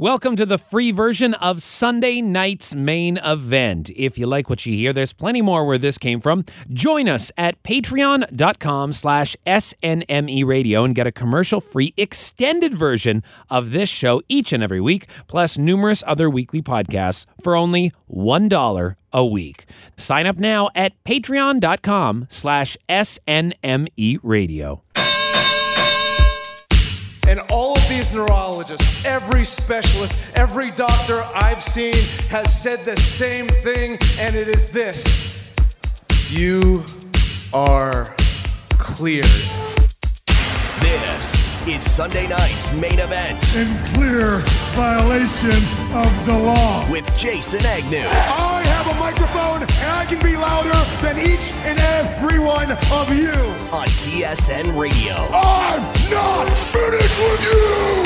Welcome to the free version of Sunday night's main event. If you like what you hear, there's plenty more where this came from. Join us at patreon.com/SNME radio and get a commercial-free extended version of this show each and every week, plus numerous other weekly podcasts for only $1 a week. Sign up now at patreon.com/SNME radio. And all of these neurologists, every specialist, every doctor I've seen has said the same thing, and it is this: you are cleared. This is Sunday night's main event. In clear violation of the law. With Jason Agnew. I have a microphone, and I can be louder than each and every one of you. On TSN Radio. I'm not finished with you!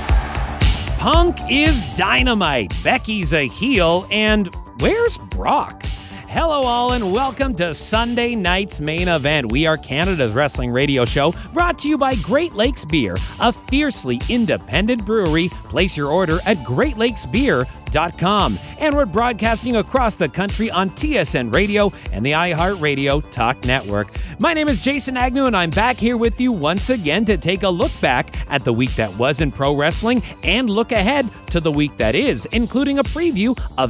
Punk is dynamite, Becky's a heel, and where's Brock? Hello all and welcome to Sunday night's main event. We are Canada's wrestling radio show brought to you by Great Lakes Beer, a fiercely independent brewery. Place your order at greatlakesbeer.com. And we're broadcasting across the country on TSN Radio and the iHeartRadio Talk Network. My name is Jason Agnew and I'm back here with you once again to take a look back at the week that was in pro wrestling and look ahead to the week that is, including a preview of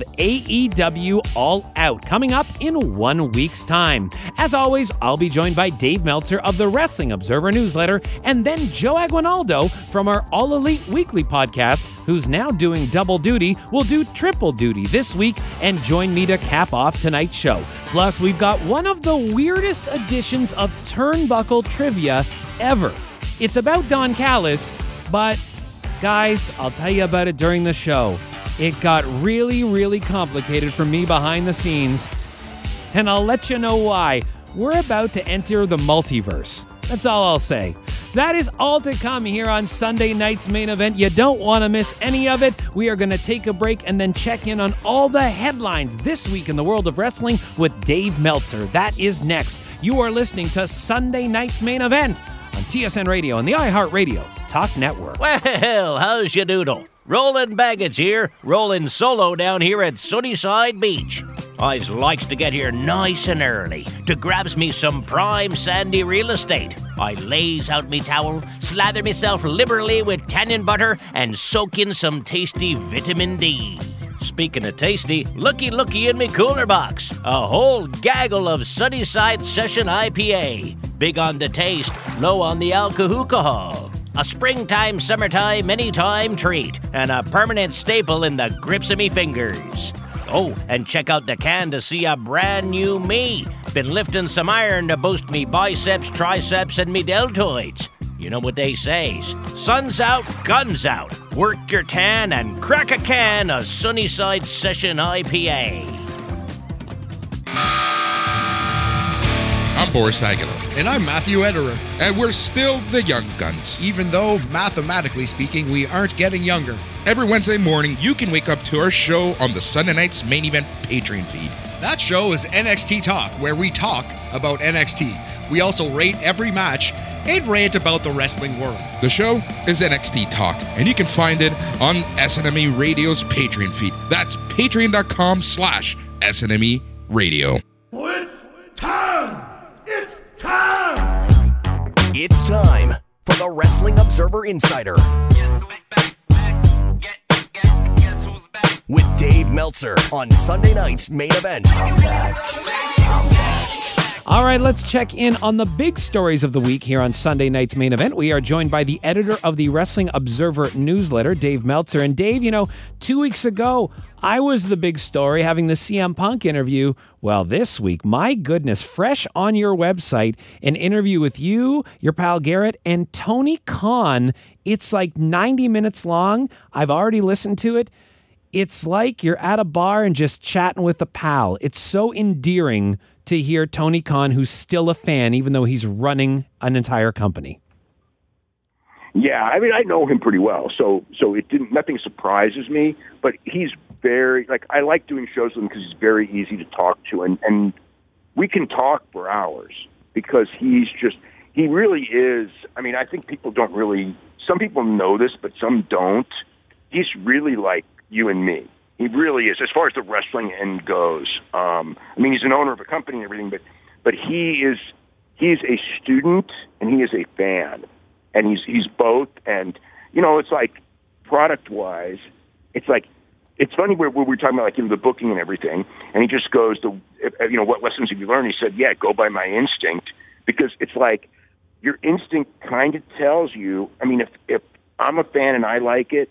AEW All Out coming up in 1 week's time. As always, I'll be joined by Dave Meltzer of the Wrestling Observer newsletter and then Joe Aguinaldo from our All Elite Weekly podcast, who's now doing double duty, will do triple duty this week and join me to cap off tonight's show. Plus, we've got one of the weirdest editions of Turnbuckle trivia ever. It's about Don Callis, but guys, I'll tell you about it during the show. It got really, really complicated for me behind the scenes, and I'll let you know why. We're about to enter the multiverse. That's all I'll say. That is all to come here on Sunday night's main event. You don't want to miss any of it. We are going to take a break and then check in on all the headlines this week in the world of wrestling with Dave Meltzer. That is next. You are listening to Sunday night's main event on TSN Radio and the iHeartRadio Talk Network. Well, how's your doodle? Rollin' Baggage here, rolling solo down here at Sunnyside Beach. I's likes to get here nice and early to grabs me some prime sandy real estate. I lays out me towel, slather myself liberally with tannin butter, and soak in some tasty vitamin D. Speaking of tasty, looky in me cooler box. A whole gaggle of Sunnyside Session IPA. Big on the taste, low on the alcohol. A springtime, summertime, anytime treat, and a permanent staple in the grips of me fingers. Oh, and check out the can to see a brand new me. Been lifting some iron to boost me biceps, triceps, and me deltoids. You know what they say, sun's out, guns out. Work your tan and crack a can of Sunnyside Session IPA. I'm Boris Aguilar. And I'm Matthew Ederer. And we're still the Young Guns. Even though, mathematically speaking, we aren't getting younger. Every Wednesday morning, you can wake up to our show on the Sunday night's main event Patreon feed. That show is NXT Talk, where we talk about NXT. We also rate every match and rant about the wrestling world. The show is NXT Talk, and you can find it on SNME Radio's Patreon feed. That's patreon.com/SNME Radio. It's time for the Wrestling Observer Insider with Dave Meltzer on Sunday night's main event. All right, let's check in on the big stories of the week here on Sunday night's main event. We are joined by the editor of the Wrestling Observer newsletter, Dave Meltzer. And Dave, 2 weeks ago, I was the big story having the CM Punk interview. Well, this week, my goodness, fresh on your website, an interview with you, your pal Garrett, and Tony Khan. It's like 90 minutes long. I've already listened to it. It's like you're at a bar and just chatting with a pal. It's so endearing to hear Tony Khan, who's still a fan, even though he's running an entire company. Yeah, I mean, I know him pretty well, so nothing surprises me. But he's very I like doing shows with him because he's very easy to talk to, and we can talk for hours because he really is. I mean, I think people don't really. Some people know this, but some don't. he's really like you and me. He really is, as far as the wrestling end goes. I mean, he's an owner of a company and everything, but he's a student and he is a fan, and he's both. And it's like product-wise, it's like it's funny where we're talking about like the booking and everything, and he just goes to what lessons have you learned? He said, yeah, go by my instinct, because it's like your instinct kind of tells you. I mean, if I'm a fan and I like it,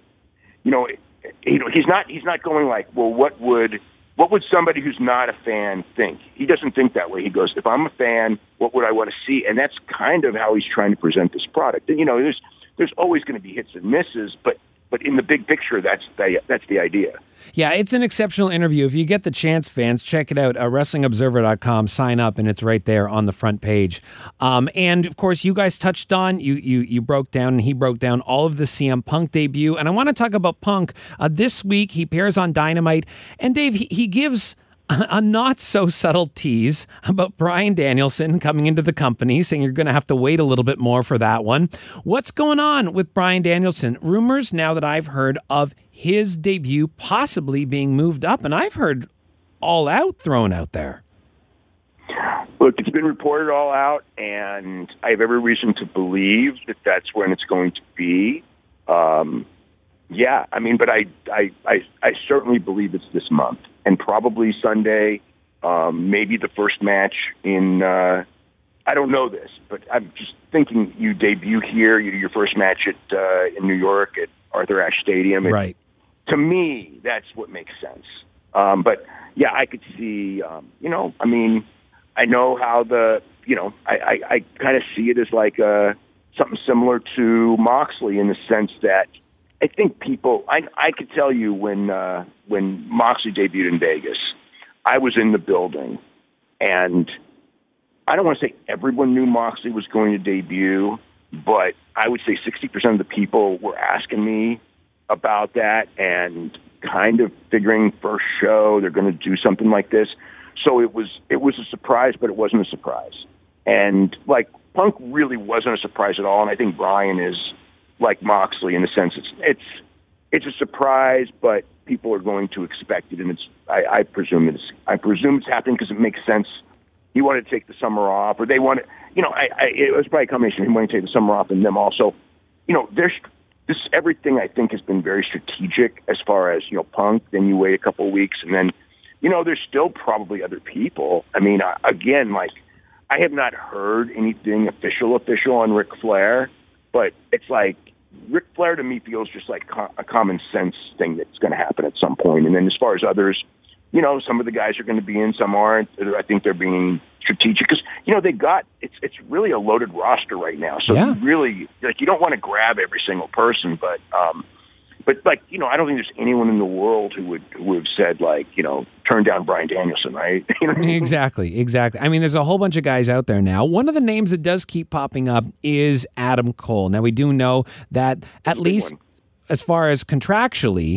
he's not going like, well, what would somebody who's not a fan think? He doesn't think that way. He goes, if I'm a fan, what would I want to see? And that's kind of how he's trying to present this product. And there's always going to be hits and misses, but in the big picture, that's the idea. Yeah, it's an exceptional interview. If you get the chance, fans, check it out. WrestlingObserver.com. Sign up, and it's right there on the front page. And of course, you guys touched on you broke down, and he broke down all of the CM Punk debut. And I want to talk about Punk. This week, he appears on Dynamite, and Dave, he gives a not so subtle tease about Bryan Danielson coming into the company, saying you're going to have to wait a little bit more for that one. What's going on with Bryan Danielson? Rumors now that I've heard of his debut possibly being moved up, and I've heard All Out thrown out there. Look, it's been reported all out, and I have every reason to believe that that's when it's going to be. Yeah, I mean, but I certainly believe it's this month, and probably Sunday, maybe the first match in, I don't know this, but I'm just thinking you debut here, you do your first match in New York at Arthur Ashe Stadium. Right. To me, that's what makes sense. But yeah, I could see, I mean, I know how I kind of see it as like something similar to Moxley in the sense that I think people, I could tell you when Moxley debuted in Vegas, I was in the building, and I don't want to say everyone knew Moxley was going to debut, but I would say 60% of the people were asking me about that and kind of figuring first show they're going to do something like this. So it was a surprise, but it wasn't a surprise. And like Punk really wasn't a surprise at all, and I think Bryan is like Moxley in the sense it's a surprise, but people are going to expect it, and I presume it's happening because it makes sense. He wanted to take the summer off, or they wanted, it was probably a combination of him wanting to take the summer off and them also, this everything I think has been very strategic as far as Punk. Then you wait a couple of weeks, and then there's still probably other people. I mean, again, like I have not heard anything official on Ric Flair. But it's like Ric Flair to me feels just like a common sense thing that's going to happen at some point. And then as far as others, some of the guys are going to be in, some aren't. I think they're being strategic because they got it's really a loaded roster right now. So you really you don't want to grab every single person, but like I don't think there's anyone in the world who would have said like turn down Bryan Danielson, right? Exactly. I mean, there's a whole bunch of guys out there now. One of the names that does keep popping up is Adam Cole. Now we do know that at least as far as contractually,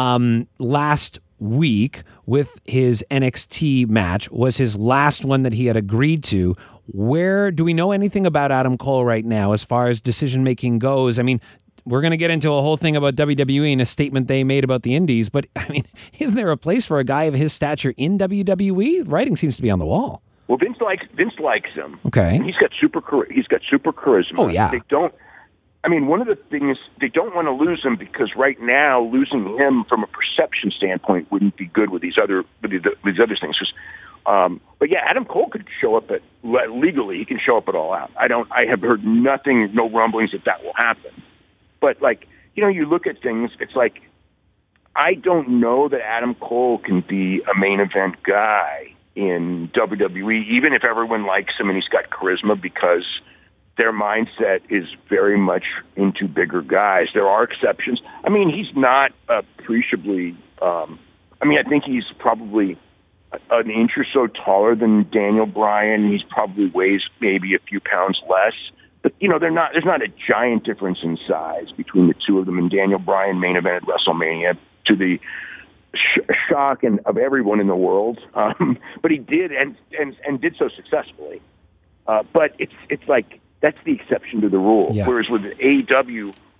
last week with his NXT match was his last one that he had agreed to. Where do we know anything about Adam Cole right now as far as decision making goes? I mean, we're going to get into a whole thing about WWE and a statement they made about the Indies, but I mean, isn't there a place for a guy of his stature in WWE? Writing seems to be on the wall. Well, Vince likes him. Okay, and he's got super charisma. Oh yeah. One of the things they don't want to lose him because right now losing him from a perception standpoint wouldn't be good with these other things. But yeah, Adam Cole could show up legally. He can show up at All Out. I have heard nothing, no rumblings that will happen. But, you look at things, it's like, I don't know that Adam Cole can be a main event guy in WWE, even if everyone likes him and he's got charisma, because their mindset is very much into bigger guys. There are exceptions. I mean, he's not appreciably, I think he's probably an inch or so taller than Daniel Bryan. He's probably weighs maybe a few pounds less. But, there's not a giant difference in size between the two of them. And Daniel Bryan main evented WrestleMania to the shock of everyone in the world. But he did and did so successfully. But it's like that's the exception to the rule. Yeah. Whereas with AEW,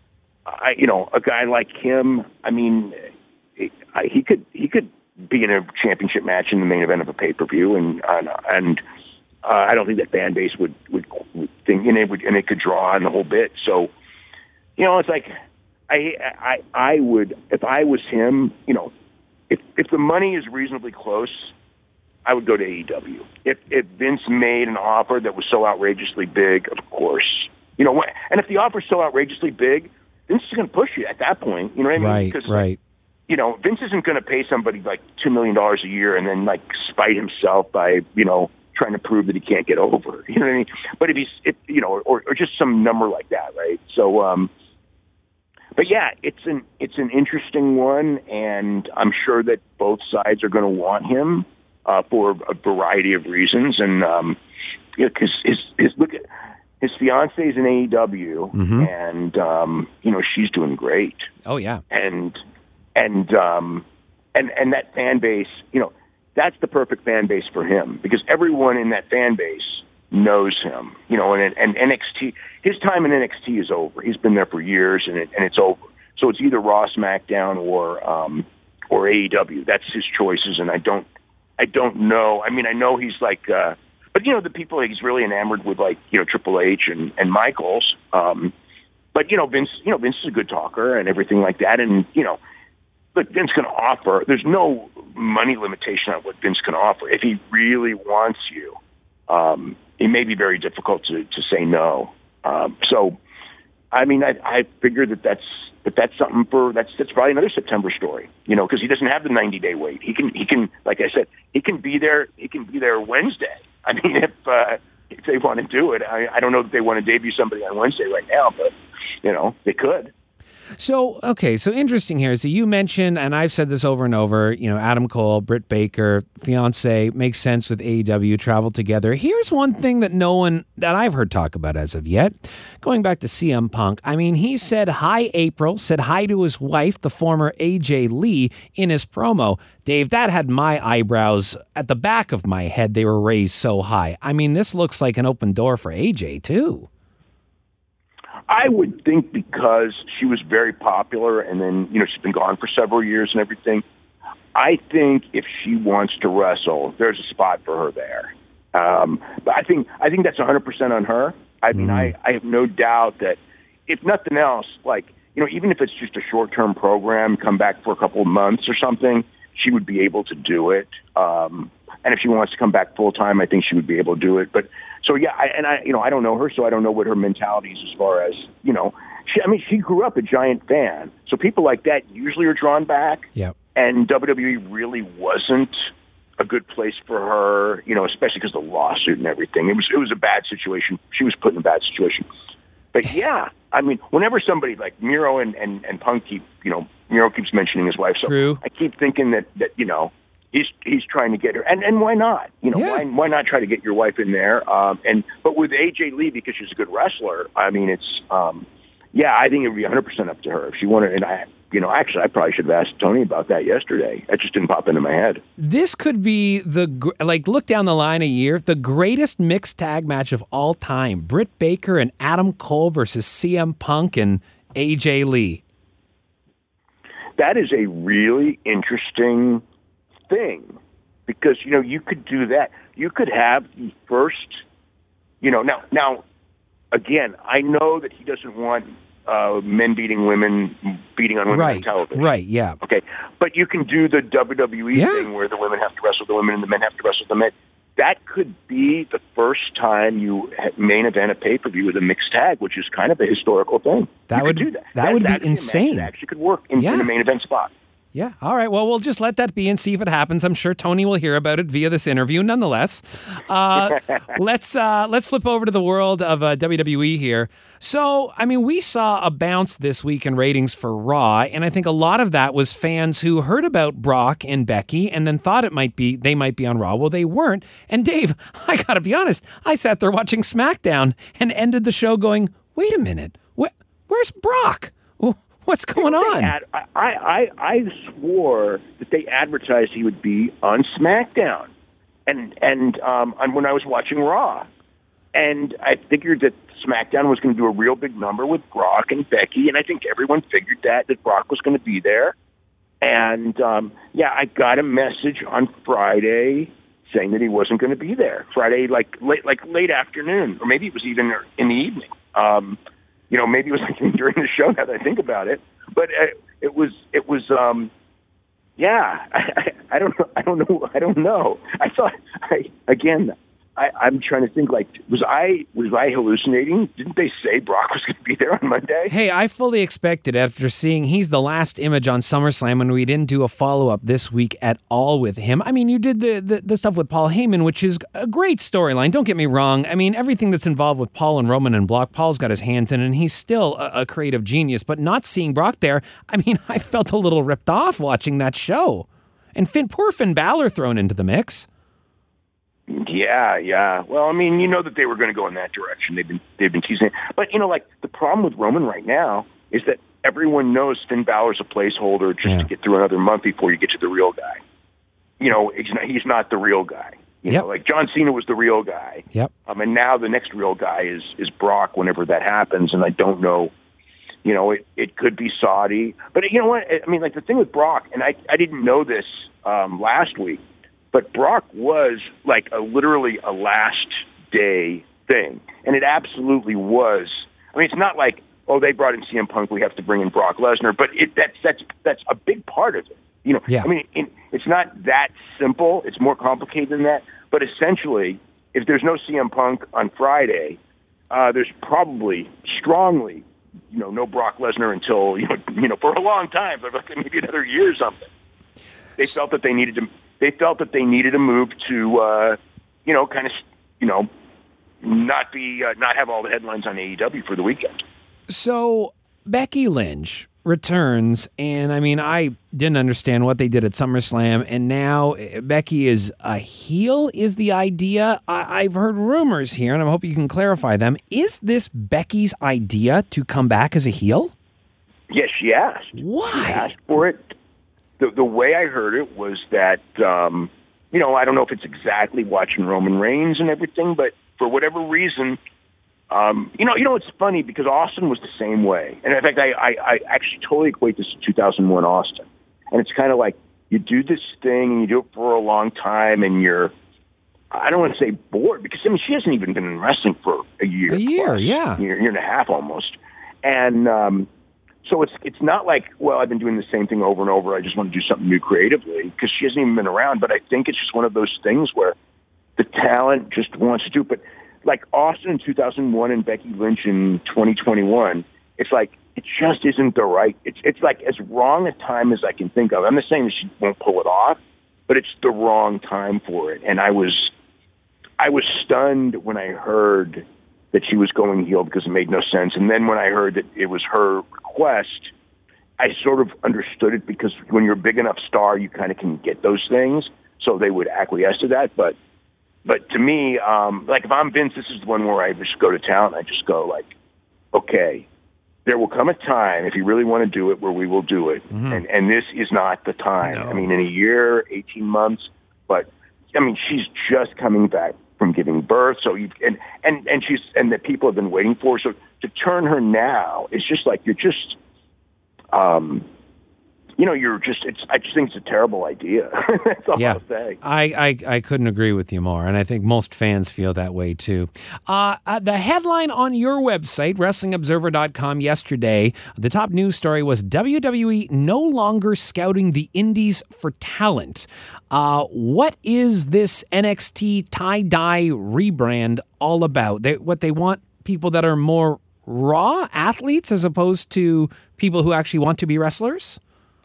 a guy like him, I mean, he could be in a championship match in the main event of a pay-per-view, and I don't think that fan base would think, and it could draw on the whole bit. So, it's like I would, if I was him, if the money is reasonably close, I would go to AEW. If Vince made an offer that was so outrageously big, of course, and if the offer is so outrageously big, Vince is going to push you at that point. You know what I mean? Right, because, right. Vince isn't going to pay somebody like $2 million a year and then like spite himself by, trying to prove that he can't get over. You know what I mean? But or just some number like that, right? So, but yeah, it's an interesting one, and I'm sure that both sides are going to want him for a variety of reasons, and because his fiance is in AEW, Mm-hmm. and she's doing great. Oh yeah, and that fan base, that's the perfect fan base for him, because everyone in that fan base knows him, and NXT, his time in NXT is over. He's been there for years, and it's over. So it's either Raw, SmackDown, or AEW. That's his choices, and I don't know. I mean, I know he's like, but the people he's really enamored with, like Triple H and Michaels. But Vince is a good talker and everything like that, and but Vince can offer. There's no money limitation on what Vince can offer. If he really wants you, it may be very difficult to say no. So, I mean, I figure that's something that's probably another September story. Because he doesn't have the 90-day wait. He can, like I said, he can be there. He can be there Wednesday. I mean, if they want to do it, I don't know if they want to debut somebody on Wednesday right now, but they could. So interesting here. So you mentioned, and I've said this over and over, Adam Cole, Britt Baker, fiance, makes sense with AEW, travel together. Here's one thing that no one that I've heard talk about as of yet. Going back to CM Punk, I mean, he said hi, April, said hi to his wife, the former AJ Lee, in his promo. Dave, that had my eyebrows at the back of my head. They were raised so high. I mean, this looks like an open door for AJ, too. I would think because she was very popular, and then she's been gone for several years and everything. I think if she wants to wrestle, there's a spot for her there. But I think that's 100% on her. I mean, I have no doubt that if nothing else, like even if it's just a short-term program, come back for a couple of months or something, she would be able to do it. And if she wants to come back full-time, I think she would be able to do it. But so yeah, I don't know her, so I don't know what her mentality is as far as she grew up a Giant fan, so people like that usually are drawn back. Yep. And WWE really wasn't a good place for her, especially because of the lawsuit and everything. It was a bad situation. She was put in a bad situation. But yeah, I mean, whenever somebody like Miro and Punk Miro keeps mentioning his wife, so True. I keep thinking that he's trying to get her, and why not? Why not try to get your wife in there? But with AJ Lee, because she's a good wrestler, I mean, it's I think it would be 100% up to her if she wanted. And actually, I probably should have asked Tony about that yesterday. That just didn't pop into my head. This could be look down the line a year, the greatest mixed tag match of all time: Britt Baker and Adam Cole versus CM Punk and AJ Lee. That is a really interesting thing, because you could do that. You could have the first, now again, I know that he doesn't want men beating women, beating on women on television. Right, yeah. Okay, but you can do the WWE thing where the women have to wrestle the women and the men have to wrestle the men. That could be the first time you main event a pay-per-view with a mixed tag, which is kind of a historical thing. That would do that. That would be insane. That actually could work in a main event spot. Yeah. All right. Well, we'll just let that be and see if it happens. I'm sure Tony will hear about it via this interview. Nonetheless, let's flip over to the world of WWE here. So, I mean, we saw a bounce this week in ratings for Raw, and I think a lot of that was fans who heard about Brock and Becky and then thought they might be on Raw. Well, they weren't. And Dave, I got to be honest, I sat there watching SmackDown and ended the show going, "Wait a minute, where's Brock? What's going on?" I swore that they advertised he would be on SmackDown, and when I was watching Raw, and I figured that SmackDown was going to do a real big number with Brock and Becky, and I think everyone figured that Brock was going to be there. And, I got a message on Friday saying that he wasn't going to be there. Friday, late afternoon, or maybe it was even in the evening. Maybe it was like during the show now that I think about it. But it was. I don't know. I thought I'm trying to think. Like, was I hallucinating? Didn't they say Brock was going to be there on Monday? Hey, I fully expected after seeing he's the last image on SummerSlam, and we didn't do a follow-up this week at all with him. I mean, you did the stuff with Paul Heyman, which is a great storyline. Don't get me wrong. I mean, everything that's involved with Paul and Roman and Brock, Paul's got his hands in, and he's still a creative genius. But not seeing Brock there, I mean, I felt a little ripped off watching that show. And poor Finn Balor thrown into the mix. Yeah. Well, I mean, that they were going to go in that direction. They've been teasing it. But, the problem with Roman right now is that everyone knows Finn Balor's a placeholder just to get through another month before you get to the real guy. He's not the real guy. You know, like John Cena was the real guy. Yep. And now the next real guy is Brock whenever that happens. And I don't know, it could be Saudi. But you know what? I mean, like the thing with Brock, and I didn't know this last week, but Brock was like literally a last day thing. And it absolutely was. I mean, it's not like, oh, they brought in CM Punk, we have to bring in Brock Lesnar, but that's a big part of it. I mean, it's not that simple. It's more complicated than that. But essentially, if there's no CM Punk on Friday, there's probably strongly, no Brock Lesnar until, for a long time, but maybe another year or something. They felt that they needed to. They felt that they needed a move to, not have all the headlines on AEW for the weekend. So Becky Lynch returns, and I mean, I didn't understand what they did at SummerSlam, and now Becky is a heel, is the idea. I've heard rumors here, and I hope you can clarify them. Is this Becky's idea to come back as a heel? Yes, she asked. Why? She asked for it. The way I heard it was that, I don't know if it's exactly watching Roman Reigns and everything, but for whatever reason, it's funny because Austin was the same way. And in fact, I actually totally equate this to 2001 Austin. And it's kind of like you do this thing and you do it for a long time and you're, I don't want to say bored because, I mean, she hasn't even been in wrestling for a year. Yeah. Year and a half almost. And, so it's not like, well, I've been doing the same thing over and over. I just want to do something new creatively because she hasn't even been around. But I think it's just one of those things where the talent just wants to do it. But like Austin in 2001 and Becky Lynch in 2021, it's like it just isn't the right. It's like as wrong a time as I can think of. I'm not saying that she won't pull it off, but it's the wrong time for it. And I was stunned when I heard that she was going heel because it made no sense. And then when I heard that it was her request, I sort of understood it because when you're a big enough star, you kind of can get those things. So they would acquiesce to that. But to me, like if I'm Vince, this is the one where I just go to town. I just go like, okay, there will come a time if you really want to do it where we will do it. Mm-hmm. And this is not the time. No. I mean, in a year, 18 months, but I mean, she's just coming back from giving birth, so and the people have been waiting for her. So to turn her now, it's just like you're just, I just think it's a terrible idea. That's all I'll say. I couldn't agree with you more, and I think most fans feel that way too. The headline on your website, WrestlingObserver.com, yesterday, the top news story was WWE no longer scouting the indies for talent. What is this NXT tie-dye rebrand all about? What they want people that are more raw athletes as opposed to people who actually want to be wrestlers?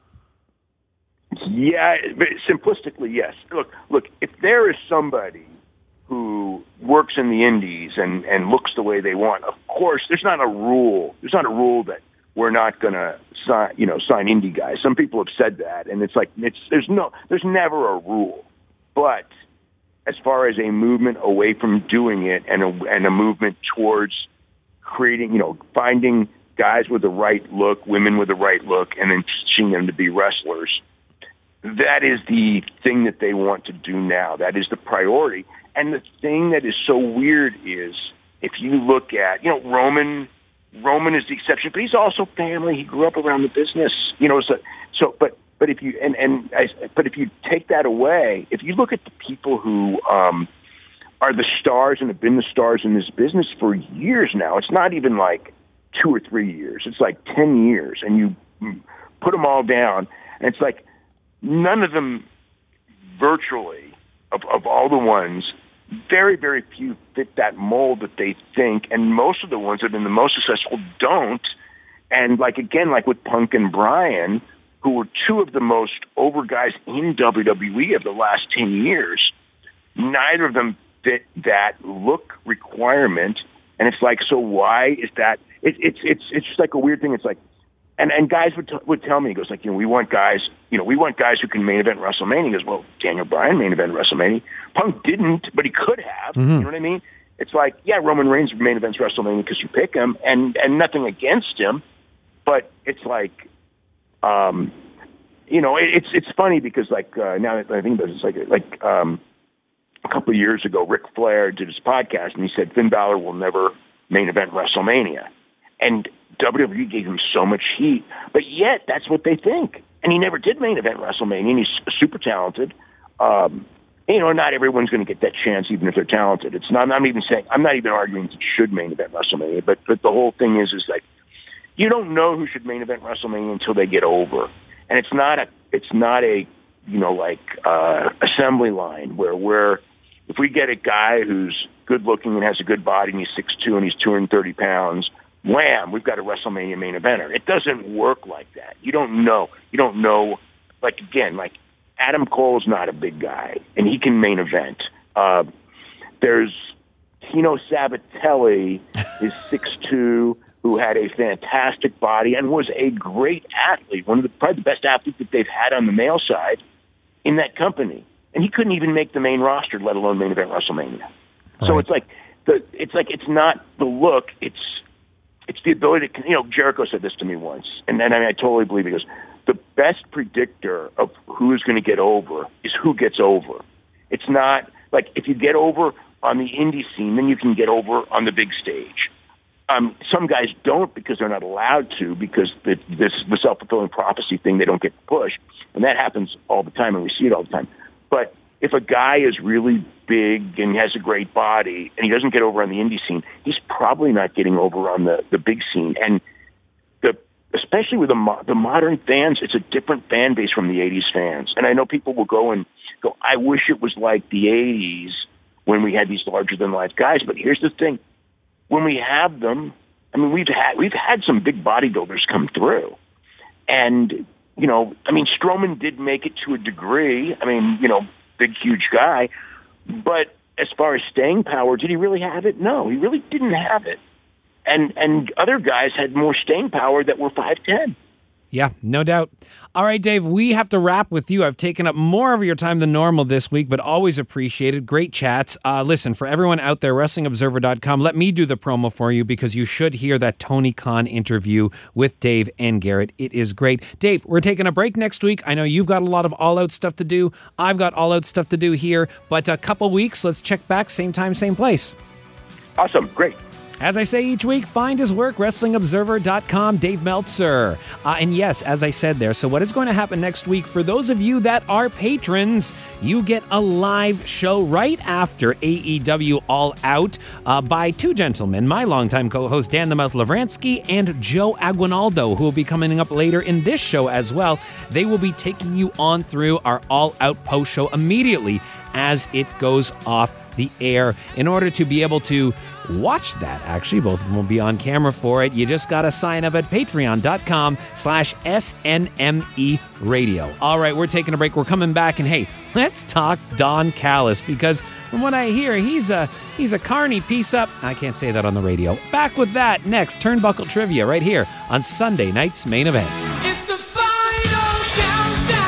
Yeah, but simplistically, yes. Look, if there is somebody who works in the indies and looks the way they want, of course, there's not a rule. There's not a rule that we're not going to sign indie guys. Some people have said that, and it's like there's never a rule. But as far as a movement away from doing it and a movement towards creating, finding guys with the right look, women with the right look, and then teaching them to be wrestlers. That is the thing that they want to do now. That is the priority. And the thing that is so weird is if you look at, Roman is the exception, but he's also family. He grew up around the business, but if you but if you take that away, if you look at the people who are the stars and have been the stars in this business for years now, it's not even like 2 or 3 years. It's like 10 years, and you put them all down, and it's like none of them virtually of all the ones, very, very few fit that mold that they think, and most of the ones that have been the most successful don't. And like with Punk and Bryan, who were two of the most over guys in WWE of the last 10 years, neither of them fit that look requirement. And it's like, so why is that? It's just like a weird thing. It's like, and guys would tell me, he goes like, we want guys who can main event WrestleMania. He goes, well, Daniel Bryan main event WrestleMania. Punk didn't, but he could have. You know what I mean? It's like, yeah, Roman Reigns main events WrestleMania because you pick him, and nothing against him, but it's like, it's funny because like now that I think about it, it's like a couple of years ago, Ric Flair did his podcast and he said Finn Balor will never main event WrestleMania, and WWE gave him so much heat, but yet that's what they think. And he never did main event WrestleMania, and he's super talented. Not everyone's going to get that chance, even if they're talented. I'm not even arguing he should main event WrestleMania, but the whole thing is like, you don't know who should main event WrestleMania until they get over. And it's not a assembly line where if we get a guy who's good looking and has a good body and he's 6'2" and he's 230 pounds, wham, we've got a WrestleMania main eventer. It doesn't work like that. You don't know. Like Adam Cole's not a big guy, and he can main event. There's Tino Sabatelli is 6'2", who had a fantastic body and was a great athlete, probably the best athlete that they've had on the male side in that company. And he couldn't even make the main roster, let alone main event WrestleMania. Right. So it's not the look, it's the ability to, Jericho said this to me once, and I totally believe it. He goes, the best predictor of who is going to get over is who gets over. It's not like if you get over on the indie scene, then you can get over on the big stage. Some guys don't because they're not allowed to, because the self-fulfilling prophecy thing, they don't get pushed. And that happens all the time, and we see it all the time. But if a guy is really big and has a great body and he doesn't get over on the indie scene, he's probably not getting over on the big scene. And especially with the modern fans, it's a different fan base from the 80s fans. And I know people will go, I wish it was like the 80s when we had these larger-than-life guys. But here's the thing. When we have them, we've had some big bodybuilders come through. And, Strowman did make it to a degree. Big, huge guy. But as far as staying power, did he really have it? No, he really didn't have it. And other guys had more staying power that were 5'10". Yeah, no doubt. All right, Dave, we have to wrap with you. I've taken up more of your time than normal this week, but always appreciated. Great chats. Listen, for everyone out there, WrestlingObserver.com, let me do the promo for you because you should hear that Tony Khan interview with Dave and Garrett. It is great. Dave, we're taking a break next week. I know you've got a lot of all-out stuff to do. I've got all-out stuff to do here, but a couple weeks, let's check back, same time, same place. Awesome. Great. As I say each week, find his work, WrestlingObserver.com, Dave Meltzer. And yes, as I said there, so what is going to happen next week, for those of you that are patrons, you get a live show right after AEW All Out by two gentlemen, my longtime co-host Dan the Mouth Lavransky and Joe Aguinaldo, who will be coming up later in this show as well. They will be taking you on through our All Out post show immediately as it goes off the air. In order to be able to watch that, actually, both of them will be on camera for it, you just got to sign up at patreon.com/SNME radio. All right, we're taking a break. We're coming back, and hey, let's talk Don Callis, because from what I hear, he's a carny piece up. I can't say that on the radio. Back with that next, Turnbuckle Trivia right here on Sunday night's Main Event. It's the final countdown.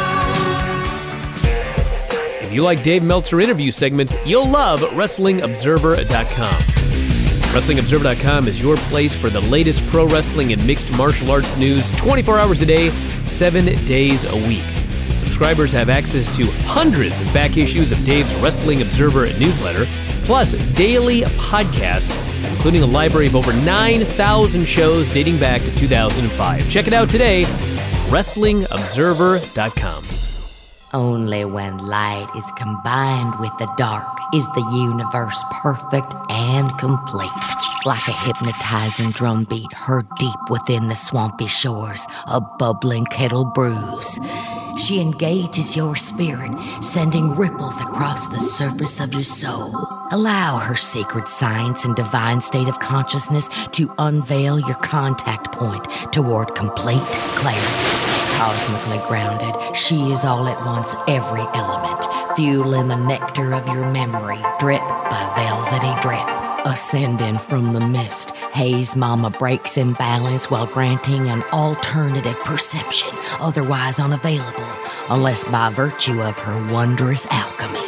If you like Dave Meltzer interview segments, you'll love WrestlingObserver.com. WrestlingObserver.com is your place for the latest pro wrestling and mixed martial arts news 24 hours a day, 7 days a week. Subscribers have access to hundreds of back issues of Dave's Wrestling Observer newsletter, plus daily podcasts, including a library of over 9,000 shows dating back to 2005. Check it out today, WrestlingObserver.com. Only when light is combined with the dark is the universe perfect and complete. Like a hypnotizing drumbeat heard deep within the swampy shores, a bubbling kettle brews. She engages your spirit, sending ripples across the surface of your soul. Allow her secret science and divine state of consciousness to unveil your contact point toward complete clarity. Cosmically grounded, she is all at once every element, fueling the nectar of your memory, drip by velvety drip. Ascending from the mist, Haze Mama breaks imbalance while granting an alternative perception, otherwise unavailable, unless by virtue of her wondrous alchemy.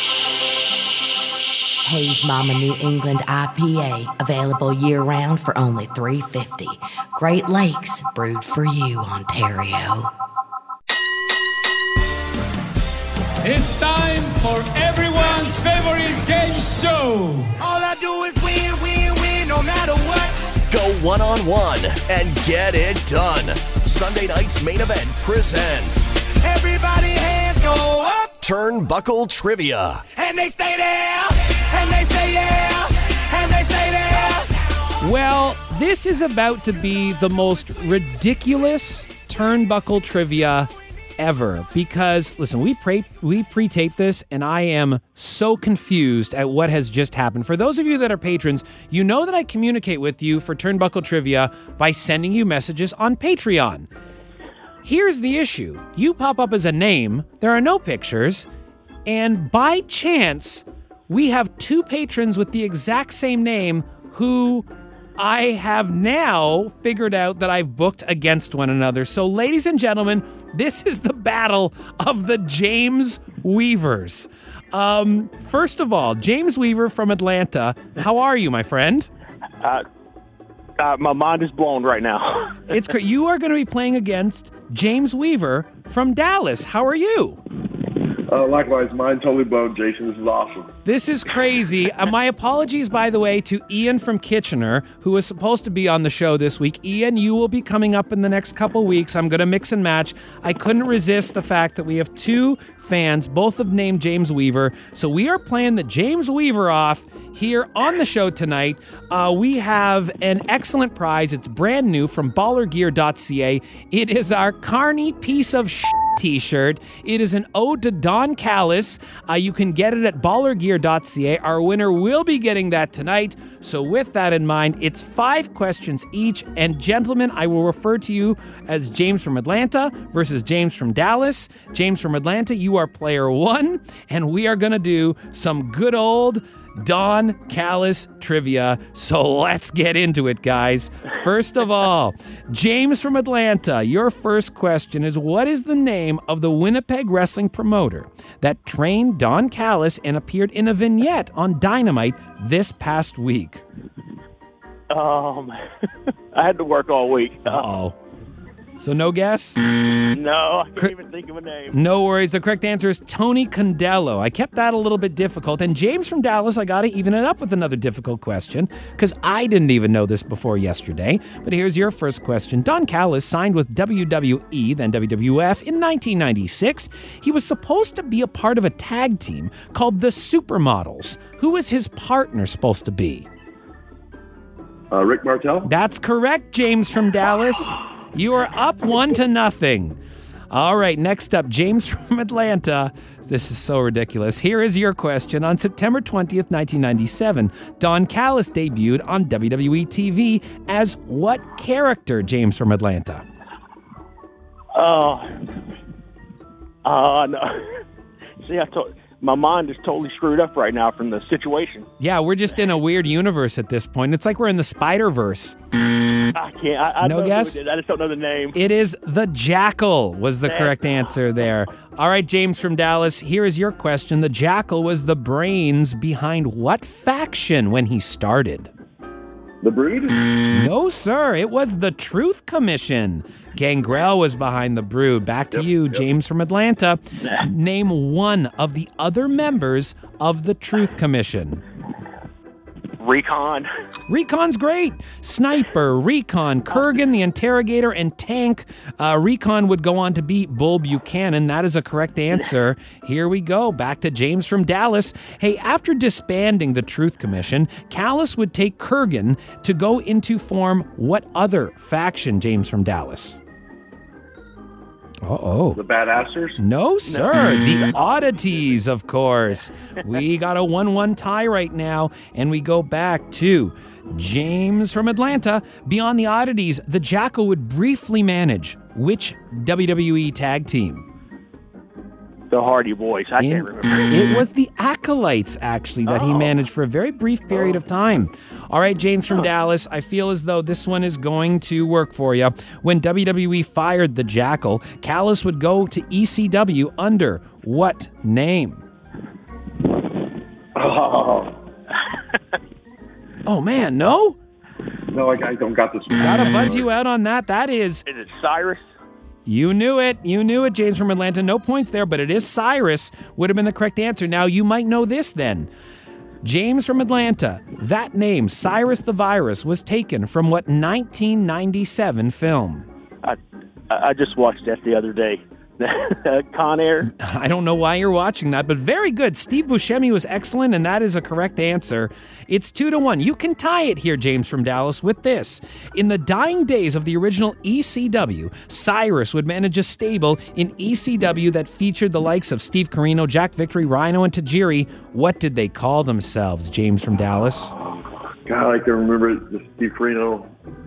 Shh. Haze Mama New England IPA, available year-round for only $3.50. Great Lakes, brewed for you, Ontario. It's time for everyone's favorite game show. All I do is win, win, win, no matter what. Go one-on-one and get it done. Sunday Night's Main Event presents Everybody hands go up. Turnbuckle Trivia. And they stay there. And they say yeah. And they say there. Well, this is about to be the most ridiculous turnbuckle trivia ever, because listen, we pre-taped this and I am so confused at what has just happened. For those of you that are patrons, you know that I communicate with you for turnbuckle trivia by sending you messages on Patreon. Here's the issue. You pop up as a name, there are no pictures, and by chance, we have two patrons with the exact same name who I have now figured out that I've booked against one another. So, ladies and gentlemen, this is the battle of the James Weavers. First of all, James Weaver from Atlanta, how are you, my friend? My mind is blown right now. You are going to be playing against James Weaver from Dallas. How are you? Likewise, mine totally blown, Jason. This is awesome. This is crazy. My apologies, by the way, to Ian from Kitchener, who was supposed to be on the show this week. Ian, you will be coming up in the next couple weeks. I'm going to mix and match. I couldn't resist the fact that we have two fans, both of named James Weaver. So we are playing the James Weaver off here on the show tonight. We have an excellent prize. It's brand new from ballergear.ca. It is our Carney piece of shit t-shirt. It is an ode to Don Callis. You can get it at ballergear.ca. Our winner will be getting that tonight. So with that in mind, it's 5 questions each. And gentlemen, I will refer to you as James from Atlanta versus James from Dallas. James from Atlanta, you are player 1. And we are going to do some good old Don Callis trivia. So let's get into it, guys. First of all, James from Atlanta, your first question is, what is the name of the Winnipeg wrestling promoter that trained Don Callis and appeared in a vignette on Dynamite this past week? I had to work all week. Uh-oh. So no guess? No, I can't even think of a name. No worries. The correct answer is Tony Condello. I kept that a little bit difficult. And James from Dallas, I got to even it up with another difficult question because I didn't even know this before yesterday. But here's your first question. Don Callis signed with WWE, then WWF, in 1996. He was supposed to be a part of a tag team called the Supermodels. Who was his partner supposed to be? Rick Martel. That's correct, James from Dallas. You are up 1-0. All right, next up, James from Atlanta. This is so ridiculous. Here is your question. On September 20th, 1997, Don Callis debuted on WWE TV as what character, James from Atlanta? No. See, my mind is totally screwed up right now from the situation. Yeah, we're just in a weird universe at this point. It's like we're in the Spider-Verse. I can't. I no guess? I just don't know the name. It is the Jackal was the correct answer there. All right, James from Dallas, here is your question. The Jackal was the brains behind what faction when he started? The Brood? No, sir. It was the Truth Commission. Gangrel was behind the Brood. Back to you, James from Atlanta. Name one of the other members of the Truth Commission. Recon. Recon's great. Sniper, Recon, Kurgan, the Interrogator, and Tank. Recon would go on to beat Bull Buchanan. That is a correct answer. Here we go. Back to James from Dallas. Hey, after disbanding the Truth Commission, Callis would take Kurgan to go into form what other faction, James from Dallas? Uh-oh. The Badassers? No, sir. The Oddities, of course. We got a 1-1 tie right now, and we go back to James from Atlanta. Beyond the Oddities, the Jackal would briefly manage which WWE tag team? The Hardy Boys. I can't remember. It was the Acolytes, actually, that he managed for a very brief period of time. All right, James from Dallas, I feel as though this one is going to work for you. When WWE fired the Jackal, Callis would go to ECW under what name? Oh, man, no? No, I don't got this one. Gotta buzz you out on that. That is... Is it Cyrus? You knew it, James from Atlanta. No points there, but it is Cyrus. Would have been the correct answer. Now, you might know this then. James from Atlanta, that name, Cyrus the Virus, was taken from what 1997 film? I just watched that the other day. Con Air. I don't know why you're watching that, but very good. Steve Buscemi was excellent, and that is a correct answer. It's 2-1. You can tie it here, James from Dallas, with this. In the dying days of the original ECW, Cyrus would manage a stable in ECW that featured the likes of Steve Corino, Jack Victory, Rhino, and Tajiri. What did they call themselves, James from Dallas? God, I can remember the Steve Corino.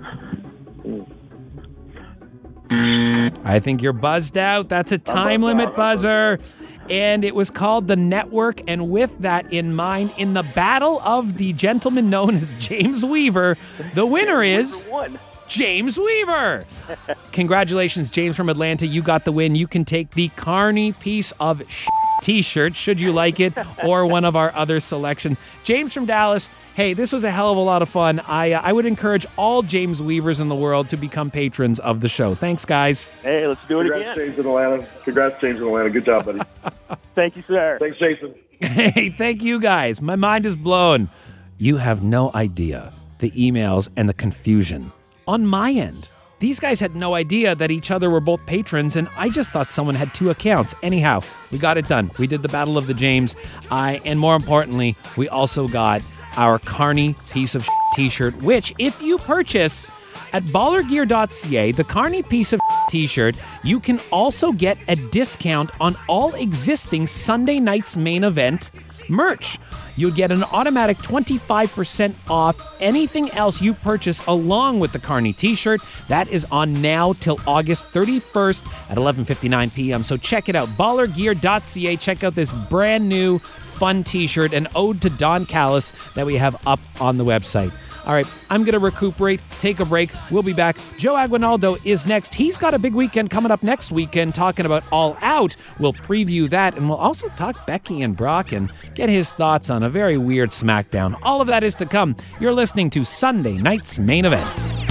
I think you're buzzed out. That's a time limit buzzer. And it was called The Network. And with that in mind, in the battle of the gentleman known as James Weaver, the winner is James Weaver. Congratulations, James from Atlanta. You got the win. You can take the Carney piece of t-shirt, should you like it, or one of our other selections. James from Dallas, hey, this was a hell of a lot of fun. I would encourage all James Weavers in the world to become patrons of the show. Thanks, guys. Hey, let's do it Congrats, again. James in Atlanta. Congrats, James in Atlanta. Good job, buddy. Thank you, sir. Thanks, Jason. Hey, thank you guys. My mind is blown. You have no idea the emails and the confusion on my end. These guys had no idea that each other were both patrons, and I just thought someone had two accounts. Anyhow, we got it done. We did the Battle of the James, and more importantly, we also got our Carney piece of t-shirt, which if you purchase at ballergear.ca, the Carney piece of t-shirt, you can also get a discount on all existing Sunday Night's Main Event merch. You'll get an automatic 25% off anything else you purchase along with the Carney t-shirt. That is on now till August 31st at 11:59 p.m. So check it out, ballergear.ca. Check out this brand new fun t-shirt, an ode to Don Callis that we have up on the website. All right, I'm going to recuperate, take a break. We'll be back. Joe Aguinaldo is next. He's got a big weekend coming up next weekend talking about All Out. We'll preview that, and we'll also talk Becky and Brock and get his thoughts on a very weird SmackDown. All of that is to come. You're listening to Sunday Night's Main Event.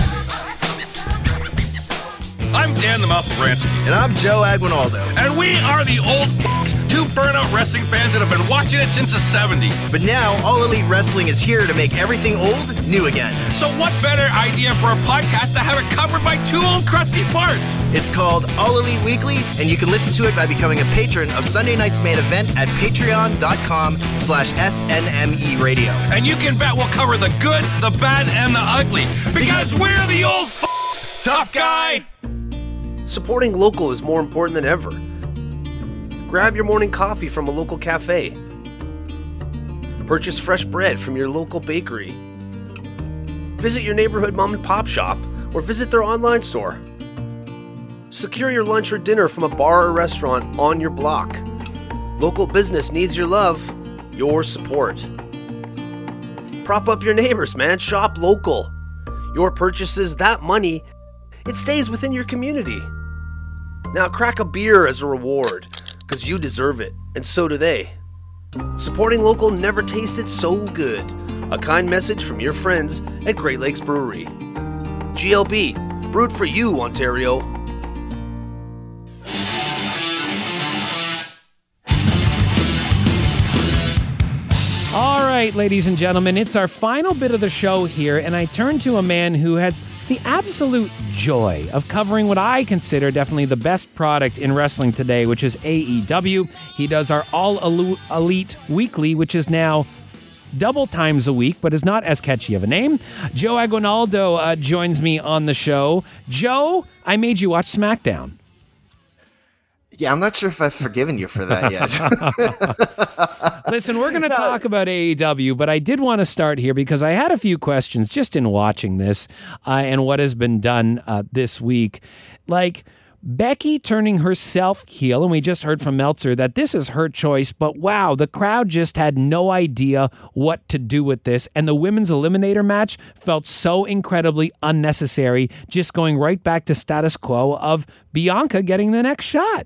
I'm Dan the Mouth of Ransom. And I'm Joe Aguinaldo. And we are the old f***s, two burnout wrestling fans that have been watching it since the 70s. But now, All Elite Wrestling is here to make everything old new again. So what better idea for a podcast to have it covered by two old crusty farts? It's called All Elite Weekly, and you can listen to it by becoming a patron of Sunday Night's Main Event at patreon.com/SNME Radio. And you can bet we'll cover the good, the bad, and the ugly. Because we're the old f***s. Tough guy. Supporting local is more important than ever. Grab your morning coffee from a local cafe. Purchase fresh bread from your local bakery. Visit your neighborhood mom and pop shop or visit their online store. Secure your lunch or dinner from a bar or restaurant on your block. Local business needs your love, your support. Prop up your neighbors, man. Shop local. Your purchases, that money, it stays within your community. Now crack a beer as a reward, because you deserve it, and so do they. Supporting local never tasted so good. A kind message from your friends at Great Lakes Brewery. GLB, brewed for you, Ontario. All right, right, ladies and gentlemen, it's our final bit of the show here, and I turn to a man who has the absolute joy of covering what I consider definitely the best product in wrestling today, which is AEW. He does our All Elite Weekly, which is now double times a week, but is not as catchy of a name. Joe Aguinaldo joins me on the show. Joe, I made you watch SmackDown. Yeah, I'm not sure if I've forgiven you for that yet. Listen, we're going to talk about AEW, but I did want to start here because I had a few questions just in watching this and what has been done this week. Like Becky turning herself heel, and we just heard from Meltzer that this is her choice, but wow, the crowd just had no idea what to do with this, and the women's eliminator match felt so incredibly unnecessary, just going right back to status quo of Bianca getting the next shot.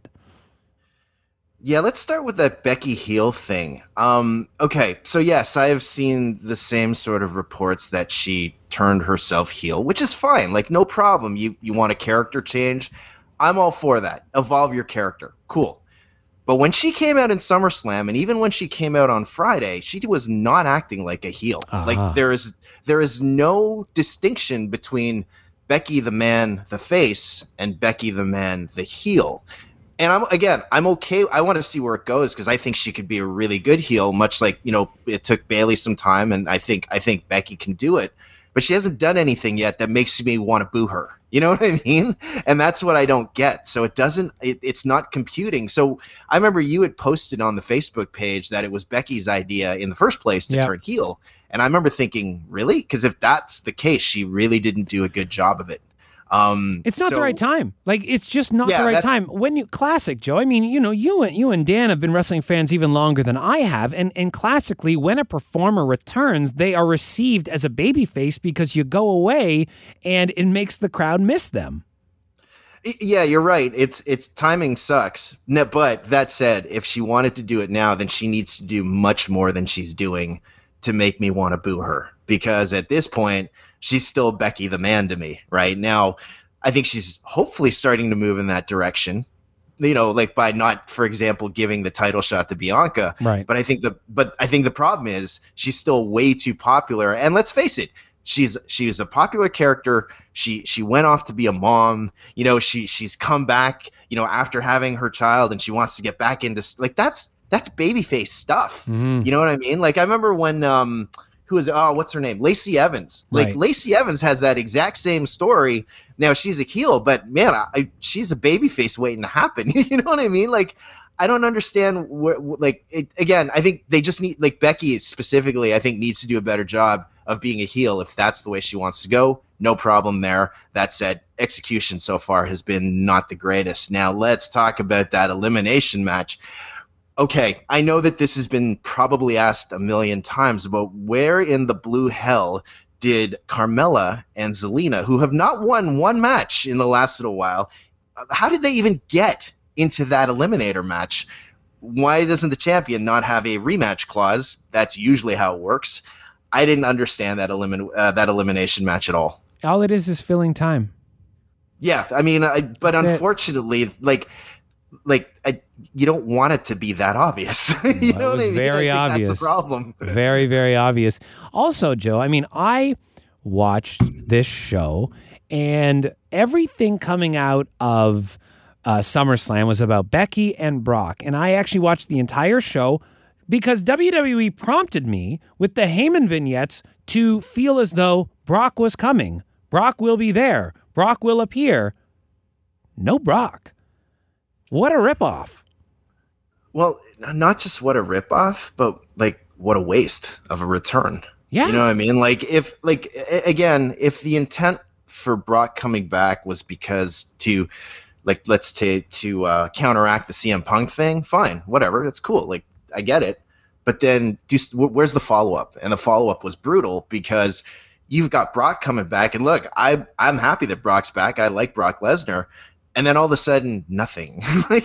Yeah, let's start with that Becky heel thing. Okay, so yes, I have seen the same sort of reports that she turned herself heel, which is fine. Like, no problem. You want a character change? I'm all for that. Evolve your character. Cool. But when she came out in SummerSlam, and even when she came out on Friday, she was not acting like a heel. Like, there is no distinction between Becky the man, the face, and Becky the man, the heel. And I'm okay. I want to see where it goes because I think she could be a really good heel, much like, it took Bayley some time, and I think Becky can do it. But she hasn't done anything yet that makes me want to boo her. You know what I mean? And that's what I don't get. So it's not computing. So I remember you had posted on the Facebook page that it was Becky's idea in the first place to turn heel. And I remember thinking, really? Because if that's the case, she really didn't do a good job of it. It's not the right time. Like, it's just not the right time. Classic, Joe. I mean, you and Dan have been wrestling fans even longer than I have. And classically, when a performer returns, they are received as a babyface because you go away and it makes the crowd miss them. Yeah, you're right. It's timing sucks. But that said, if she wanted to do it now, then she needs to do much more than she's doing to make me want to boo her. Because at this point, she's still Becky the man to me right now. I think she's hopefully starting to move in that direction, like by not, for example, giving the title shot to Bianca. Right. But I think the problem is she's still way too popular. And let's face it, she's a popular character. She went off to be a mom. She's come back, after having her child, and she wants to get back into that's babyface stuff. Mm-hmm. You know what I mean? Like I remember when what's her name? Lacey Evans. Like Lacey Evans has that exact same story. Now she's a heel, but man, she's a babyface waiting to happen. You know what I mean? Like, I don't understand again, I think they just need, like Becky specifically, I think needs to do a better job of being a heel if that's the way she wants to go. No problem there. That said, execution so far has been not the greatest. Now let's talk about that elimination match. Okay, I know that this has been probably asked a million times, but where in the blue hell did Carmella and Zelina, who have not won one match in the last little while, how did they even get into that eliminator match? Why doesn't the champion not have a rematch clause? That's usually how it works. I didn't understand that elimination match at all. All it is filling time. Yeah, I mean, but unfortunately, you don't want it to be that obvious. You know what I mean? Very obvious. That's the problem. Very, very obvious. Also, Joe, I mean, I watched this show, and everything coming out of SummerSlam was about Becky and Brock. And I actually watched the entire show because WWE prompted me with the Heyman vignettes to feel as though Brock was coming. Brock will be there. Brock will appear. No Brock. What a ripoff. Well, not just what a ripoff, but what a waste of a return. Yeah. You know what I mean? If the intent for Brock coming back was because to counteract the CM Punk thing, fine, whatever, that's cool. I get it. But then where's the follow-up? And the follow-up was brutal because you've got Brock coming back. And look, I'm happy that Brock's back. I like Brock Lesnar. And then all of a sudden, nothing.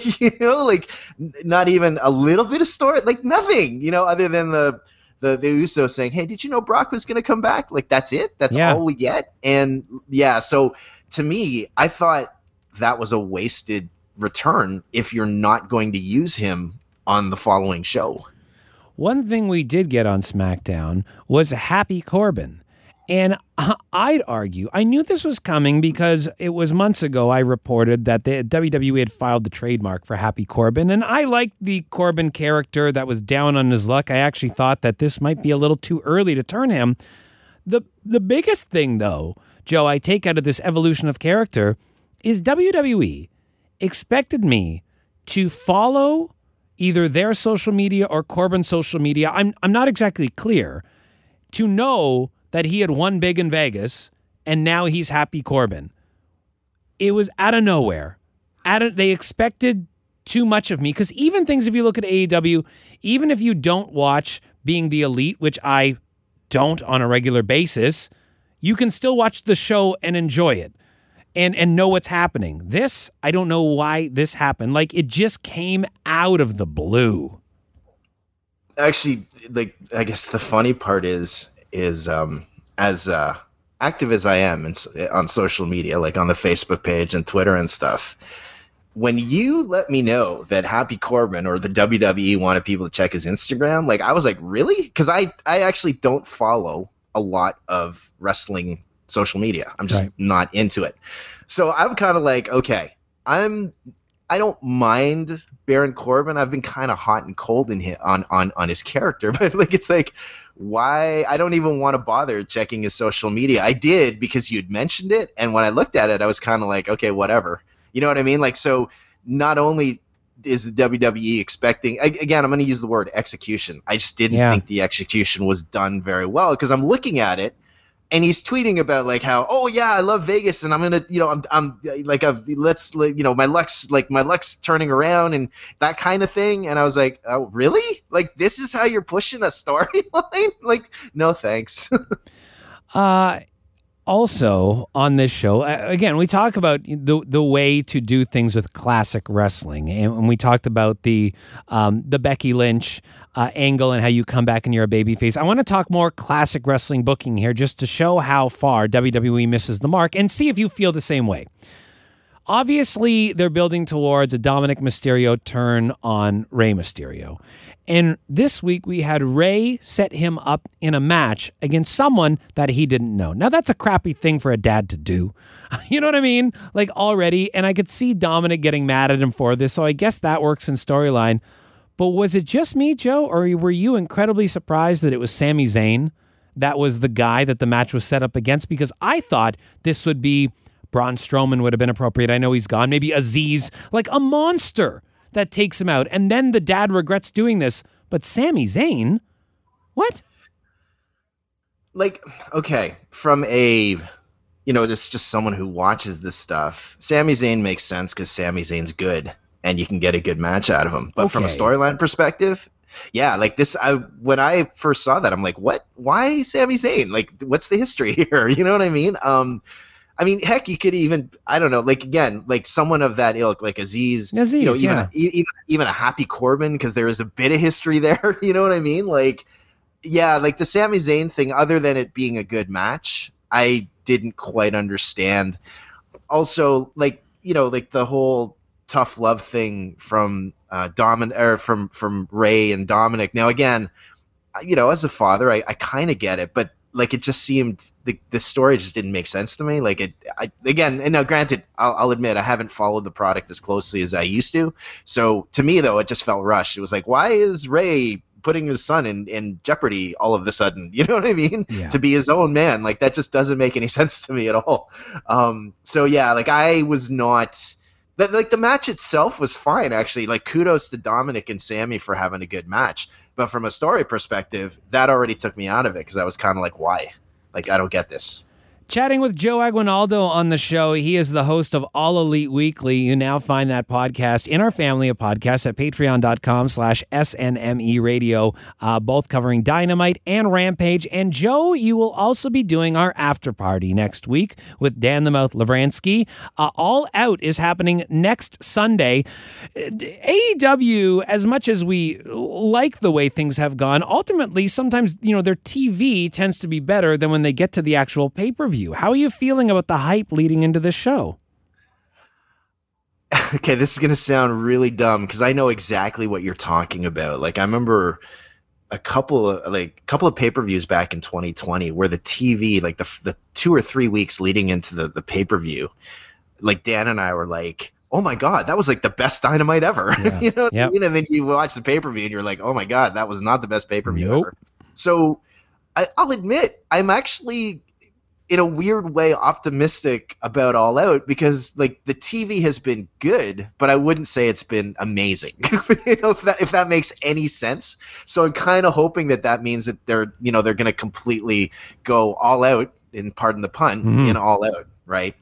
Not even a little bit of story. Nothing, other than the Usos saying, hey, did you know Brock was going to come back? That's it? That's all we get? And, so to me, I thought that was a wasted return if you're not going to use him on the following show. one thing we did get on SmackDown was Happy Corbin. And I'd argue, I knew this was coming because it was months ago I reported that the WWE had filed the trademark for Happy Corbin. And I liked the Corbin character that was down on his luck. I actually thought that this might be a little too early to turn him. The biggest thing, though, Joe, I take out of this evolution of character is WWE expected me to follow either their social media or Corbin's social media. I'm not exactly clear to know that he had won big in Vegas and now he's Happy Corbin. It was out of nowhere. They expected too much of me because even things, if you look at AEW, even if you don't watch Being the Elite, which I don't on a regular basis, you can still watch the show and enjoy it and know what's happening. This, I don't know why this happened. Like, it just came out of the blue. Actually, like, I guess the funny part is as active as I am on social media, like on the Facebook page and Twitter and stuff, when you let me know that Happy Corbin or the WWE wanted people to check his Instagram, like, I was like, really? Because I actually don't follow a lot of wrestling social media. I'm just not into it. So I'm kind of like, okay, I don't mind Baron Corbin. I've been kind of hot and cold on his character, but like, it's like, why? I don't even want to bother checking his social media. I did because you'd mentioned it, and when I looked at it, I was kind of like, okay, whatever. You know what I mean? Like, so not only is the WWE expecting, again, I'm going to use the word execution. I just didn't think the execution was done very well because I'm looking at it, and he's tweeting about like how, oh yeah, I love Vegas, and I'm gonna, I'm like, my luck's turning around and that kind of thing. And I was like, oh really? Like, this is how you're pushing a storyline? Like, no thanks. Also on this show, again, we talk about the way to do things with classic wrestling, and we talked about the Becky Lynch angle and how you come back and you're a babyface. I want to talk more classic wrestling booking here, just to show how far WWE misses the mark and see if you feel the same way. Obviously, they're building towards a Dominic Mysterio turn on Rey Mysterio. And this week, we had Rey set him up in a match against someone that he didn't know. Now, that's a crappy thing for a dad to do. You know what I mean? Like, already. And I could see Dominic getting mad at him for this, so I guess that works in storyline. But was it just me, Joe, or were you incredibly surprised that it was Sami Zayn that was the guy that the match was set up against? Because I thought this would be Braun Strowman would have been appropriate. I know he's gone. Maybe Aziz, like a monster that takes him out. And then the dad regrets doing this. But Sami Zayn? What? Like, okay, from a, it's just someone who watches this stuff, Sami Zayn makes sense because Sami Zayn's good and you can get a good match out of him. But from a storyline perspective, yeah, like this, when I first saw that, I'm like, what? Why Sami Zayn? Like, what's the history here? You know what I mean? I mean, heck, you could even, I don't know, like, again, like someone of that ilk, like Aziz, even a Happy Corbin, because there is a bit of history there. You know what I mean? Like, yeah, like the Sami Zayn thing, other than it being a good match, I didn't quite understand. Also, like, like the whole tough love thing from from Rey and Dominic. Now, again, as a father, I kind of get it, but like, it just seemed the story just didn't make sense to me. Like, again, and now granted, I'll admit I haven't followed the product as closely as I used to. So to me, though, it just felt rushed. It was like, why is Rey putting his son in jeopardy all of a sudden? You know what I mean? Yeah. To be his own man, like, that just doesn't make any sense to me at all. So yeah, like, I was not. Like, the match itself was fine, actually. Like, kudos to Dominic and Sami for having a good match. But from a story perspective, that already took me out of it because I was kind of like, why? Like, I don't get this. Chatting with Joe Aguinaldo on the show. He is the host of All Elite Weekly. You now find that podcast in our family of podcasts at patreon.com/SNME Radio, both covering Dynamite and Rampage. And Joe, you will also be doing our after party next week with Dan the Mouth Lavransky. All Out is happening next Sunday. AEW, as much as we like the way things have gone, ultimately, sometimes, their TV tends to be better than when they get to the actual pay-per-view. How are you feeling about the hype leading into this show? Okay, this is going to sound really dumb because I know exactly what you're talking about. Like, I remember a couple of pay-per-views back in 2020 where the TV, like the 2 or 3 weeks leading into the pay-per-view, like Dan and I were like, oh my God, that was like the best Dynamite ever. Yeah. You know what Yep. I mean? And then you watch the pay-per-view and you're like, oh my God, that was not the best pay-per-view Nope. ever. So I'll admit, I'm actually in a weird way optimistic about All Out because like the TV has been good, but I wouldn't say it's been amazing. You know, if that makes any sense. So I'm kind of hoping that means that they're going to completely go all out, and pardon the pun, in All Out, right?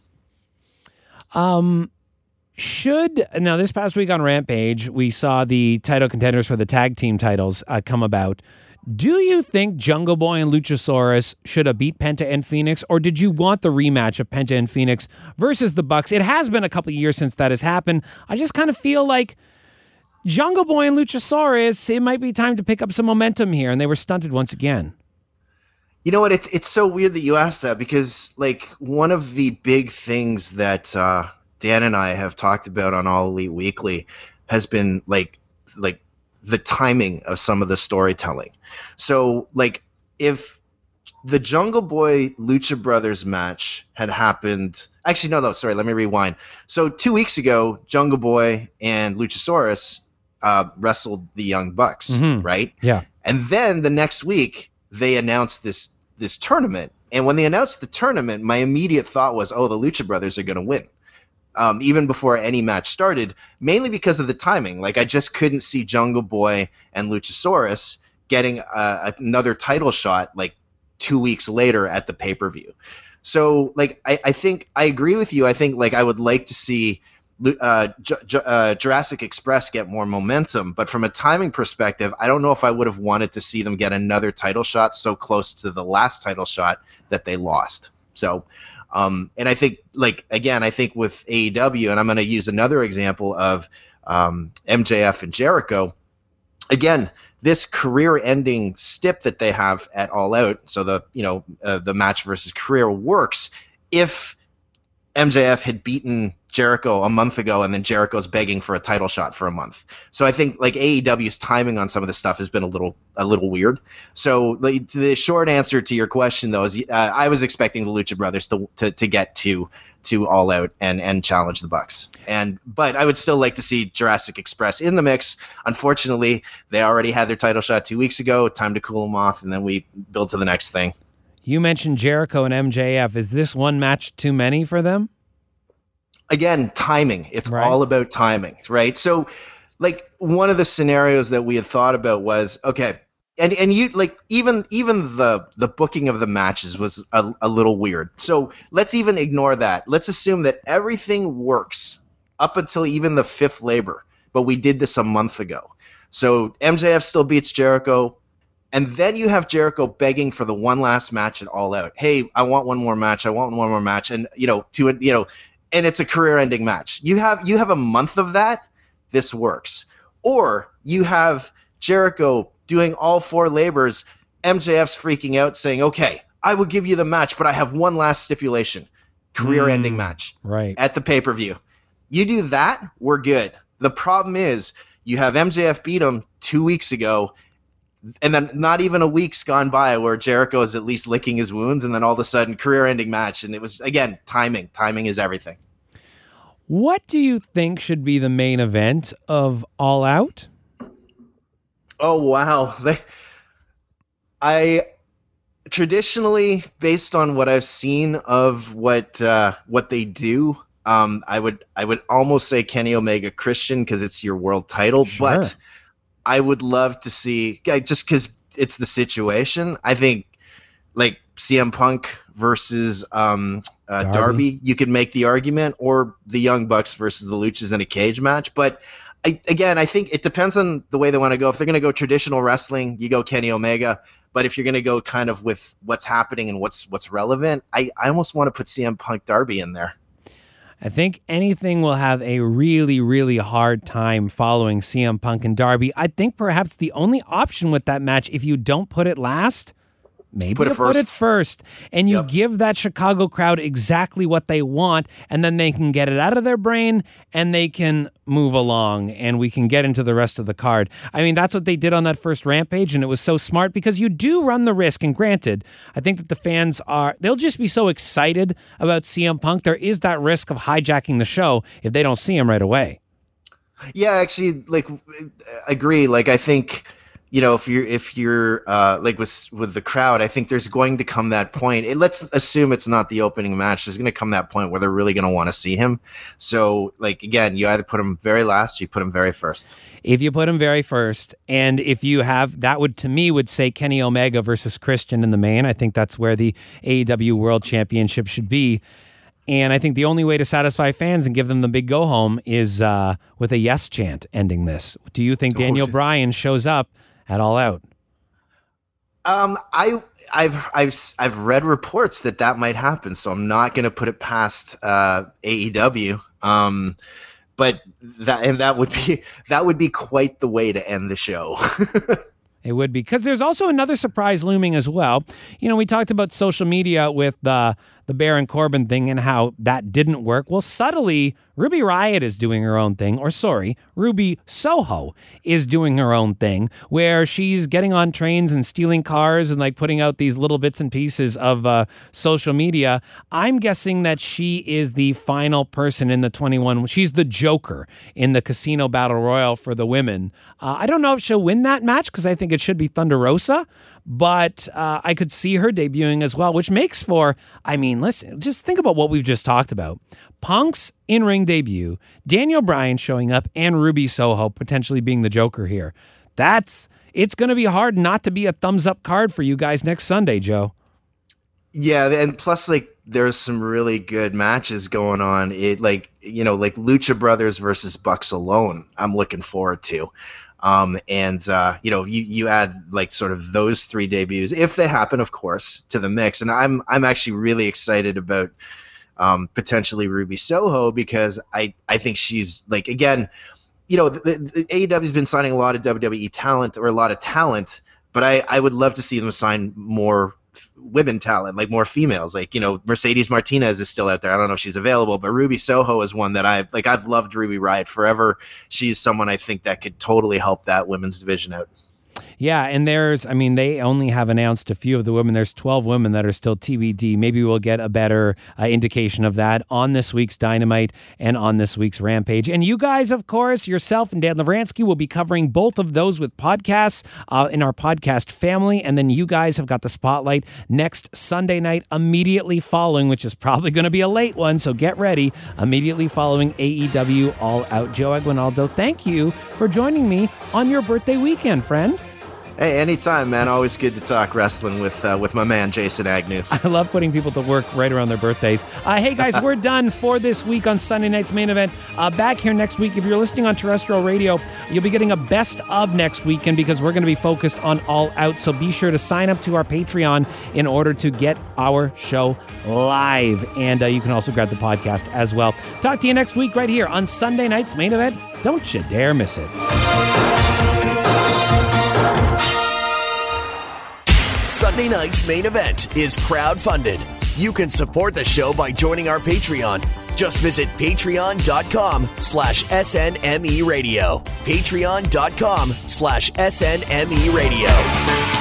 Now this past week on Rampage, we saw the title contenders for the tag team titles come about. Do you think Jungle Boy and Luchasaurus should have beat Penta and Phoenix, or did you want the rematch of Penta and Phoenix versus the Bucks? It has been a couple of years since that has happened. I just kind of feel like Jungle Boy and Luchasaurus, it might be time to pick up some momentum here, and they were stunted once again. You know what? It's so weird that you asked that because like one of the big things that Dan and I have talked about on All Elite Weekly has been like the timing of some of the storytelling. So like if the Jungle Boy Lucha Brothers match had happened, actually no, sorry, let me rewind. So 2 weeks ago, Jungle Boy and Luchasaurus wrestled the Young Bucks, right? Yeah. And then the next week they announced this tournament. And when they announced the tournament, my immediate thought was, oh, the Lucha Brothers are going to win. Even before any match started, mainly because of the timing. Like I just couldn't see Jungle Boy and Luchasaurus getting another title shot like 2 weeks later at the pay-per-view. So like I think I agree with you. I think like I would like to see Jurassic Express get more momentum, but from a timing perspective, I don't know if I would have wanted to see them get another title shot so close to the last title shot that they lost. So and I think, like, again, I think with AEW, and I'm going to use another example of MJF and Jericho, again, this career-ending stip that they have at All Out, so the match versus career works if MJF had beaten Jericho a month ago and then Jericho's begging for a title shot for a month. So I think like AEW's timing on some of this stuff has been a little weird. So like, the short answer to your question though is I was expecting the Lucha Brothers to get to All Out and challenge the Bucks. But I would still like to see Jurassic Express in the mix. Unfortunately, they already had their title shot 2 weeks ago. Time to cool them off, and then we build to the next thing. You mentioned Jericho and MJF. Is this one match too many for them? Again, timing. It's all about timing, right? So, like, one of the scenarios that we had thought about was, okay, and you like even the booking of the matches was a little weird. So let's even ignore that. Let's assume that everything works up until even the fifth labor, but we did this a month ago. So MJF still beats Jericho. And then you have Jericho begging for the one last match at All Out. Hey, I want one more match. I want one more match. And and it's a career-ending match. You have a month of that. This works. Or you have Jericho doing all four labors. MJF's freaking out, saying, "Okay, I will give you the match, but I have one last stipulation: career-ending match at the pay-per-view." You do that, we're good. The problem is you have MJF beat him 2 weeks ago. And then not even a week's gone by where Jericho is at least licking his wounds, and then all of a sudden, career-ending match. And it was, again, timing. Timing is everything. What do you think should be the main event of All Out? Oh, wow. I traditionally, based on what I've seen of what they do, I would almost say Kenny Omega Christian because it's your world title, but I would love to see, just because it's the situation, I think like CM Punk versus Darby, you could make the argument, or the Young Bucks versus the Luchas in a cage match. But I think it depends on the way they want to go. If they're going to go traditional wrestling, you go Kenny Omega. But if you're going to go kind of with what's happening and what's relevant, I almost want to put CM Punk Darby in there. I think anything will have a really, really hard time following CM Punk and Darby. I think perhaps the only option with that match, if you don't put it last, Maybe put it first, and you give that Chicago crowd exactly what they want, and then they can get it out of their brain, and they can move along, and we can get into the rest of the card. I mean, that's what they did on that first Rampage, and it was so smart because you do run the risk, and granted, I think that the fans they'll just be so excited about CM Punk, there is that risk of hijacking the show if they don't see him right away. Yeah, actually, like, agree. Like, I think, you know, if you're like with the crowd, I think there's going to come that point. Let's assume it's not the opening match. There's going to come that point where they're really going to want to see him. So, like, again, you either put him very last, or you put him very first. If you put him very first, and if you have, that would, to me, would say Kenny Omega versus Christian in the main. I think that's where the AEW World Championship should be. And I think the only way to satisfy fans and give them the big go home is with a yes chant ending this. Do you think Daniel Bryan shows up at All Out? I've read reports that might happen, so I'm not going to put it past AEW. But that would be quite the way to end the show. It would be, because there's also another surprise looming as well. You know, we talked about social media with the Baron Corbin thing and how that didn't work. Well, subtly, Ruby Riott is doing her own thing, Ruby Soho is doing her own thing, where she's getting on trains and stealing cars and like putting out these little bits and pieces of social media. I'm guessing that she is the final person in the 21. She's the Joker in the Casino Battle Royal for the women. I don't know if she'll win that match because I think it should be Thunder Rosa, but I could see her debuting as well, which makes for, I mean, listen, just think about what we've just talked about. Punk's in-ring debut, Daniel Bryan showing up, and Ruby Soho potentially being the Joker here. It's going to be hard not to be a thumbs-up card for you guys next Sunday, Joe. Yeah, and plus, like, there's some really good matches going on. Like Lucha Brothers versus Bucks Alone, I'm looking forward to. You add like sort of those three debuts, if they happen, of course, to the mix. And I'm actually really excited about potentially Ruby Soho, because I think she's, like, again, you know, the AEW's been signing a lot of WWE talent, or a lot of talent, but I would love to see them sign more women talent, like more females. Like, you know, Mercedes Martinez is still out there. I don't know if she's available, but Ruby Soho is one that I've loved Ruby Riott forever. She's someone I think that could totally help that women's division out. Yeah, and they only have announced a few of the women. There's 12 women that are still TBD. Maybe we'll get a better indication of that on this week's Dynamite and on this week's Rampage. And you guys, of course, yourself and Dan Lavransky will be covering both of those with podcasts in our podcast family. And then you guys have got the spotlight next Sunday night, immediately following, which is probably going to be a late one, so get ready, immediately following AEW All Out. Joe Aguinaldo, thank you for joining me on your birthday weekend, friend. Hey, anytime, man. Always good to talk wrestling with my man, Jason Agnew. I love putting people to work right around their birthdays. Hey, guys, we're done for this week on Sunday Night's Main Event. Back here next week. If you're listening on terrestrial radio, you'll be getting a best of next weekend, because we're going to be focused on All Out. So be sure to sign up to our Patreon in order to get our show live. And you can also grab the podcast as well. Talk to you next week right here on Sunday Night's Main Event. Don't you dare miss it. Sunday Night's Main Event is crowd-funded. You can support the show by joining our Patreon. Just visit patreon.com/SNME Radio. Patreon.com/SNME Radio.